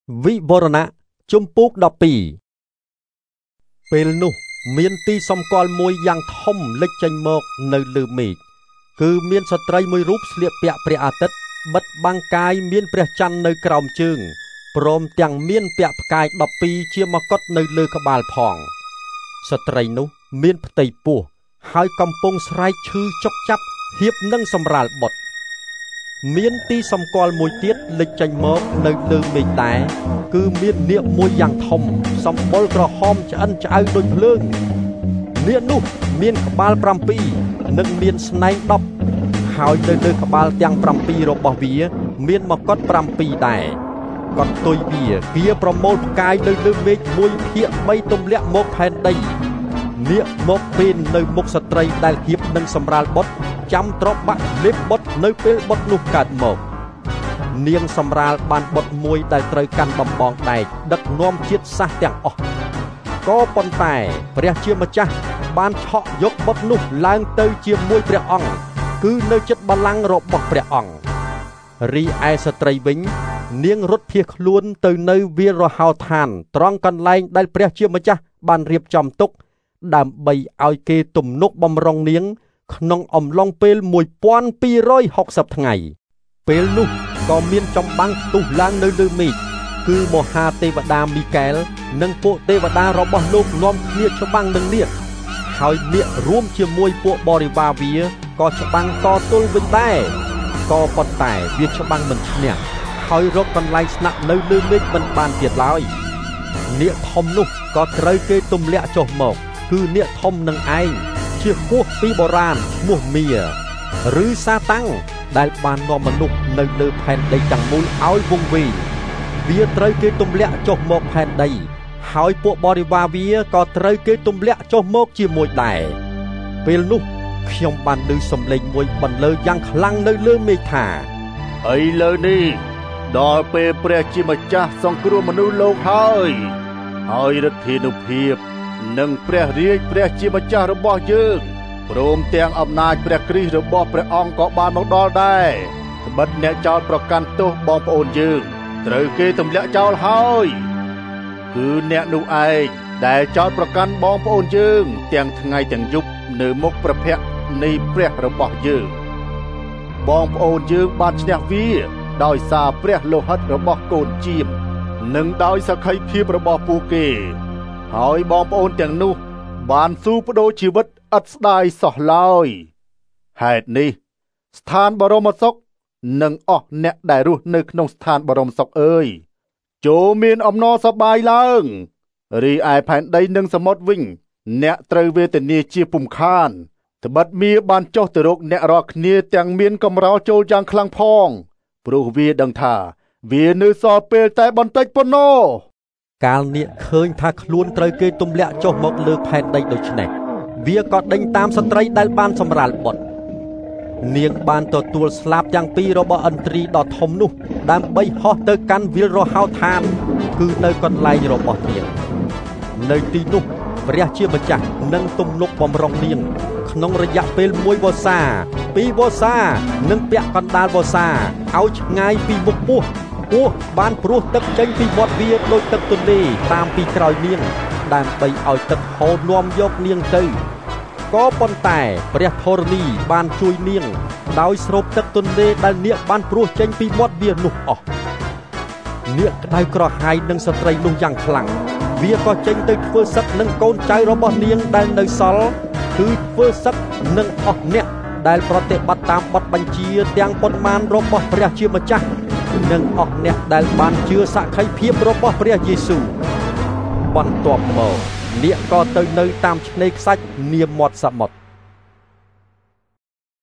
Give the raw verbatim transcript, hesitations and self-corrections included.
វិវរណៈជំពូកដប់ពីរពេលនោះមានទីសម្គាល់មួយយ៉ាងធំលេចចេញមកនៅលើមេឃគឺមានស្ត្រីមួយរូបស្លៀកពាក់ព្រះអាទិត្យបិទបាំងកាយមានព្រះច័ន្ទនៅក្រោមជើងព្រមទាំងមានពាក់ផ្កាយដប់ពីរជាមកុដនៅលើក្បាលផងស្ត្រីនោះមានផ្ទៃពោះហើយកំពុងស្រែកឈឺចុកចាប់ហៀបនឹងសម្រាលបុត្រមានទីសម្គាល់មួយទៀតលេចចេញមកនៅលើមេឃដែរគឺមាននាគមួយយ៉ាងធំសម្បុរក្រហមឆ្អិនឆ្អៅដូចភ្លើងនាគនោះមានក្បាលប្រាំពីរនិងមានស្នែងដប់ហើយនៅលើក្បាលទាំងប្រាំពីររបស់វាមានមកុដប្រាំពីរដែរកន្ទុយវាវាប្រមូលផ្កាយនៅលើមេឃមួយភាគបីទម្លាក់មកផែនដីនាគមកពេលនៅមុខស្ត្រីដែលហៀបនឹងសម្រាលបុត្រចាំទ្របបាក់លេបបុត្រនៅពេលបុត្រនោះកើតមកនាងសម្រាលបានបុត្រមួយដែលត្រូវកាន់ដំបងដែកដឹកនាំជាតិសាសន៍ទាំងអស់ក៏ប៉ុន្តែព្រះជាម្ចាស់បានឆក់យកបុត្រនោះឡើងទៅជាមួយព្រះអង្គគឺនៅជិតបល្ល័ង្ករបស់ព្រះអង្គរីឯស្ត្រីវិញនាងរត់ភៀសខ្លួនទៅនៅវាលរហោឋានត្រង់កន្លែងដែលព្រះជាម្ចាស់បានរៀបចំទុកដើម្បីឲ្យគេទំនុកបំរុងនាងក្នុងអំឡុងពេលមួយពាន់ពីររយហុកសិបថ្ងៃពេលនោះក៏មានចម្បាំងផ្ទុះឡើងនៅលើមេឃគឺមហាទេវតាមីកែលនិងពួកទេវតារបស់លោកនាំគ្នាច្បាំងនឹងនាគហើយនាគរួមជាមួយពួកបរិវារវាក៏ច្បាំងតទល់វិញដែរក៏ប៉ុន្តែវាច្បាំងមិនឈ្នះហើយរកកន្លែងស្នាក់នៅលើមេឃមិនបានទៀតឡើយនាគធំនោះក៏ត្រូវគេទម្លាក់ចុះមកគឺនាគធំនឹងឯងជាពស់ពីបុរាណឈ្មោះមាឬសាតាំងដែលបាននាំមនុស្សនៅលើផែនដីទាំងមូលឲ្យវង្វេងវាត្រូវគេទម្លាក់ចុះមកផែនដីហើយពួកបរិវារវាក៏ត្រូវគេទម្លាក់ចុះមកជាមួយដែរពេលនោះខ្ញុំបានឮសំឡេងមួយបន្លឺយ៉ាងខ្លាំងនៅលើមេឃថាឥឡូវនេះដល់ពេលព្រះជាម្ចាស់សង្គ្រោះមនុស្សលោកហើយហើយឫទ្ធានុភាពនិងព្រះរាជព្រះជាម្ចាស់របស់យើងព្រមទាំងអំណាចព្រះគ្រីស្ទរបស់ព្រះអង្គក៏បានមកដល់ដែរត្បិតអ្នកចោទប្រកាន់ទោសបងប្អូនយើងត្រូវគេទម្លាក់ចោលហើយគឺអ្នកនោះឯងដែលចោទប្រកាន់បងប្អូនយើងទាំងថ្ងៃទាំងយប់នៅមុខព្រះភ័ក្ត្រនៃព្រះរបស់យើងបងប្អូនយើងបានឈ្នះវាដោយសារព្រះលោហិតរបស់កូនជាមនិងដោយសក្ខីភាពរបស់ពួកគេហើយបងប្អូនទាំងនោះបានស៊ូបដូរជីវិតឥតស្ដាយសោះឡើយហេតុនេះស្ថានបរមសុខនិងអស់អ្នកដែលរស់នៅក្នុងស្ថានបរមសុខអើយចូលមានអំណរសប្បាយឡើងរីឯផែនដីនិងសមុទ្រវិញអ្នកត្រូវវេទនាជាពុំខានត្បិតមាបានចុះទៅរកអ្នករាល់គ្នាទាំងមានកំរោលចូលយ៉ាងខ្លាំងផងព្រោះវាដឹងថាវានៅសល់ពេលតែបន្តិចប៉ុណ្ណោះកាលនាគឃើញថាខ្លួនត្រូវគេទម្លាក់ចុះមកលើផែនដីដូច្នេះវាក៏ដេញតាមស្ត្រីដែលបានសម្រាលបុត្រនាងបានទទួលស្លាបទាំងពីររបស់ឥន្ទ្រីដ៏ធំនោះដើម្បីហោះទៅកាន់វាលរហោឋានគឺនៅកន្លែងរបស់នាងនៅទីនោះព្រះជាម្ចាស់នឹងទំនុកបំរុងនាងក្នុងរយៈពេលមួយវស្សាពីរវស្សានិងពាក់កណ្ដាលវស្សាឲ្យឆ្ងាយពីមុខពោះពោះបានព្រោះទឹកចេញពីមាត់វាដូចទឹកទន្លេតាមពីក្រោយនាងដើម្បីឲ្យទឹកហូរនាំយកនាងទៅក៏ប៉ុន្តែព្រះធរណីបានជួយនាងដោយស្រូបទឹកទន្លេដែលនាគបានព្រោះចេញពីមាត់វានោះអស់នាគក្តៅក្រហាយនឹងស្ត្រីនោះយ៉ាងខ្លាំងវាក៏ចេញទៅធ្វើសឹកនឹងកូនចៅរបស់នាងដែលនៅសល់គឺធ្វើសឹកនឹងអស់អ្នកដែលប្រតិបត្តិតាមបទបញ្ជាទាំងប៉ុន្មានរបស់ព្រះជាម្ចាស់និងអស់អ្នកដែលបានជឿសក្ខីភាពរបស់ព្រះយេស៊ូវបន្ទាប់មកនាគក៏ទៅនៅតាមឆ្នេរខ្សាច់នាមាត់សមុទ្រ